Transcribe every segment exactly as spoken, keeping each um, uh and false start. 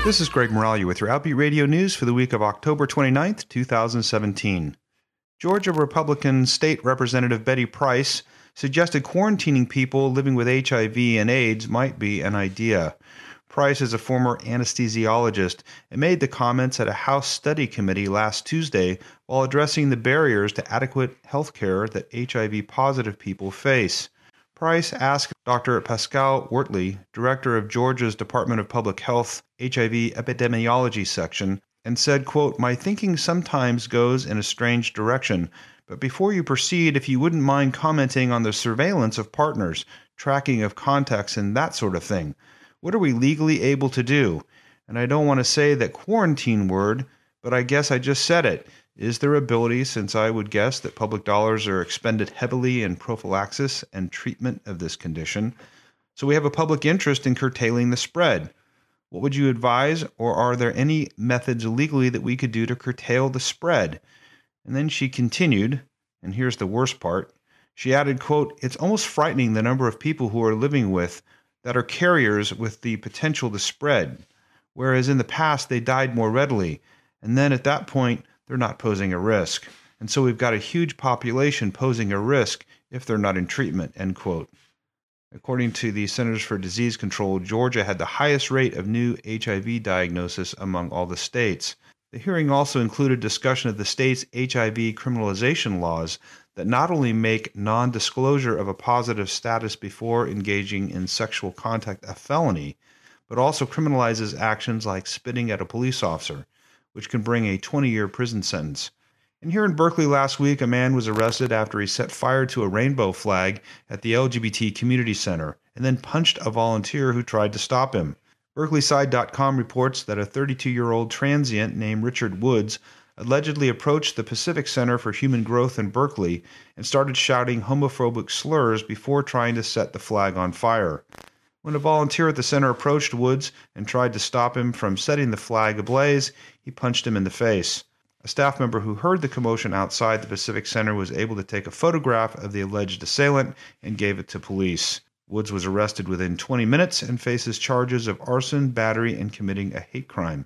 This is Greg Moralia with your Outbeat Radio News for the week of October twenty-ninth, two thousand seventeen. Georgia Republican State Representative Betty Price suggested quarantining people living with H I V and AIDS might be an idea. Price is a former anesthesiologist and made the comments at a House study committee last Tuesday while addressing the barriers to adequate health care that H I V-positive people face. Price asked Doctor Pascal Wortley, director of Georgia's Department of Public Health H I V Epidemiology Section, and said, quote, "My thinking sometimes goes in a strange direction, but before you proceed, if you wouldn't mind commenting on the surveillance of partners, tracking of contacts, and that sort of thing. What are we legally able to do? And I don't want to say that quarantine word, but I guess I just said it. Is there ability, since I would guess that public dollars are expended heavily in prophylaxis and treatment of this condition? So we have a public interest in curtailing the spread. What would you advise, or are there any methods legally that we could do to curtail the spread?" And then she continued, and here's the worst part. She added, quote, "It's almost frightening the number of people who are living with that are carriers with the potential to spread, whereas in the past they died more readily, and then at that point they're not posing a risk. And so we've got a huge population posing a risk if they're not in treatment," end quote. According to the Centers for Disease Control, Georgia had the highest rate of new H I V diagnosis among all the states. The hearing also included discussion of the state's H I V criminalization laws that not only make non-disclosure of a positive status before engaging in sexual contact a felony, but also criminalizes actions like spitting at a police officer, which can bring a twenty-year prison sentence. And here in Berkeley last week, a man was arrested after he set fire to a rainbow flag at the L G B T Community Center and then punched a volunteer who tried to stop him. Berkeley Side dot com reports that a thirty-two-year-old transient named Richard Woods allegedly approached the Pacific Center for Human Growth in Berkeley and started shouting homophobic slurs before trying to set the flag on fire. When a volunteer at the center approached Woods and tried to stop him from setting the flag ablaze, he punched him in the face. A staff member who heard the commotion outside the Pacific Center was able to take a photograph of the alleged assailant and gave it to police. Woods was arrested within twenty minutes and faces charges of arson, battery, and committing a hate crime.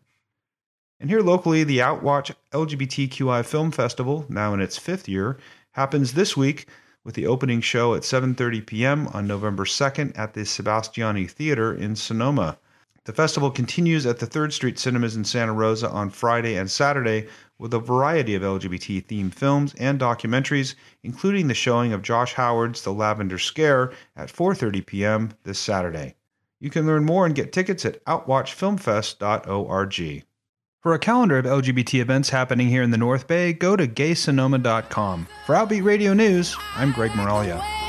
And here locally, the Outwatch L G B T Q I Film Festival, now in its fifth year, happens this week with the opening show at seven thirty p.m. on November second at the Sebastiani Theater in Sonoma. The festival continues at the Third Street Cinemas in Santa Rosa on Friday and Saturday with a variety of L G B T-themed films and documentaries, including the showing of Josh Howard's The Lavender Scare at four thirty p.m. this Saturday. You can learn more and get tickets at outwatch film fest dot org. For a calendar of L G B T events happening here in the North Bay, go to gay sonoma dot com. For Outbeat Radio News, I'm Greg Moralia.